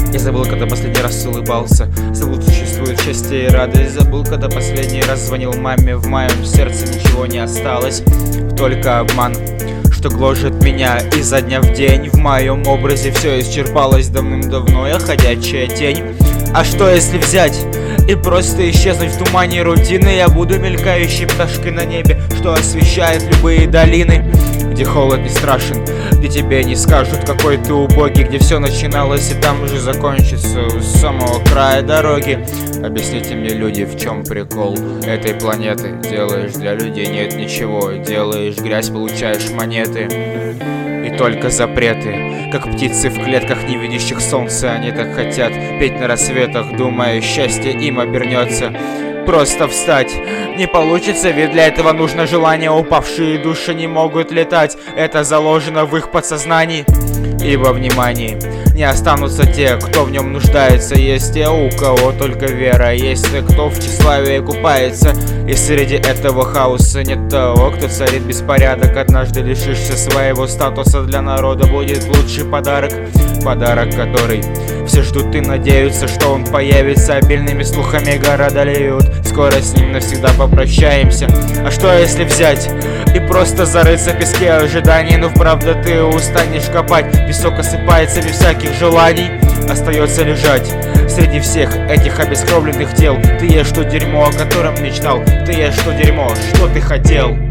Я забыл, когда последний раз улыбался. Забыл, существует счастье и радость. Забыл, когда последний раз звонил маме. В моем сердце ничего не осталось, только обман, что гложет меня изо дня в день. В моем образе все исчерпалось давным-давно. Я ходячая тень. А что если взять и просто исчезнуть в тумане рутины? Я буду мелькающей пташкой на небе, что освещает любые долины, где холод не страшен, где тебе не скажут, какой ты убогий, где все начиналось и там же закончится у самого края дороги. Объясните мне, люди, в чем прикол этой планеты? Делаешь для людей нет ничего, делаешь грязь, получаешь монеты. И только запреты, как птицы в клетках, не видящих солнца. Они так хотят петь на рассветах, думая, счастье им обернется. Просто встать не получится, ведь для этого нужно желание. Упавшие души не могут летать, это заложено в их подсознании. Ибо внимание не останутся те, кто в нем нуждается. Есть те, у кого только вера, есть те, кто в тщеславии купается. И среди этого хаоса нет того, кто царит беспорядок. Однажды лишишься своего статуса, для народа будет лучший подарок. Подарок, который все ждут и надеются, что он появится. Обильными слухами города леют, скоро с ним навсегда попрощаемся. А что если взять и просто зарыться в песке ожиданий? Ну правда ты устанешь копать, песок осыпается без всяких желаний. Остается лежать среди всех этих обескровленных тел. Ты ешь то дерьмо, о котором мечтал, ты ешь то дерьмо, что ты хотел.